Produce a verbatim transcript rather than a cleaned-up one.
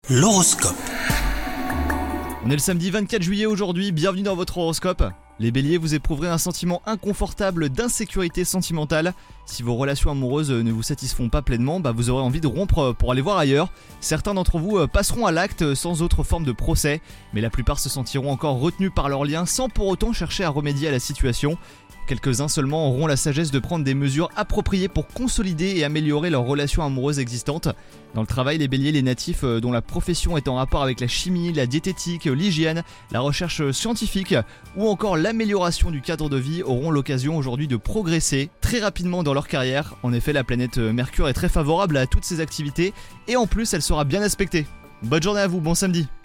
L'horoscope. On est le samedi vingt-quatre juillet aujourd'hui, bienvenue dans votre horoscope. Les béliers, vous éprouverez un sentiment inconfortable d'insécurité sentimentale. Si vos relations amoureuses ne vous satisfont pas pleinement, bah vous aurez envie de rompre pour aller voir ailleurs. Certains d'entre vous passeront à l'acte sans autre forme de procès, mais la plupart se sentiront encore retenus par leurs liens sans pour autant chercher à remédier à la situation. Quelques-uns seulement auront la sagesse de prendre des mesures appropriées pour consolider et améliorer leurs relations amoureuses existantes. Dans le travail, les béliers, les natifs dont la profession est en rapport avec la chimie, la diététique, l'hygiène, la recherche scientifique ou encore l'amélioration du cadre de vie auront l'occasion aujourd'hui de progresser très rapidement dans leur carrière. En effet, la planète Mercure est très favorable à toutes ces activités et en plus elle sera bien aspectée. Bonne journée à vous, bon samedi.